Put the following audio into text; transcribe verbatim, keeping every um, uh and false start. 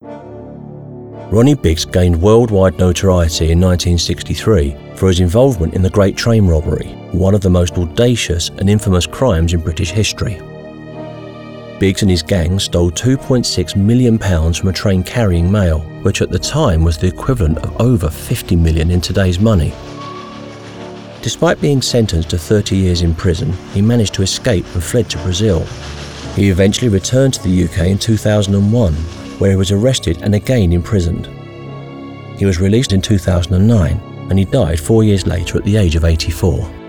Ronnie Biggs gained worldwide notoriety in nineteen sixty-three for his involvement in the Great Train Robbery, one of the most audacious and infamous crimes in British history. Biggs and his gang stole two point six million pounds from a train carrying mail, which at the time was the equivalent of over fifty million in today's money. Despite being sentenced to thirty years in prison, he managed to escape and fled to Brazil. He eventually returned to the U K in two thousand one, where he was arrested and again imprisoned. He was released in two thousand nine, and he died four years later at the age of eighty-four.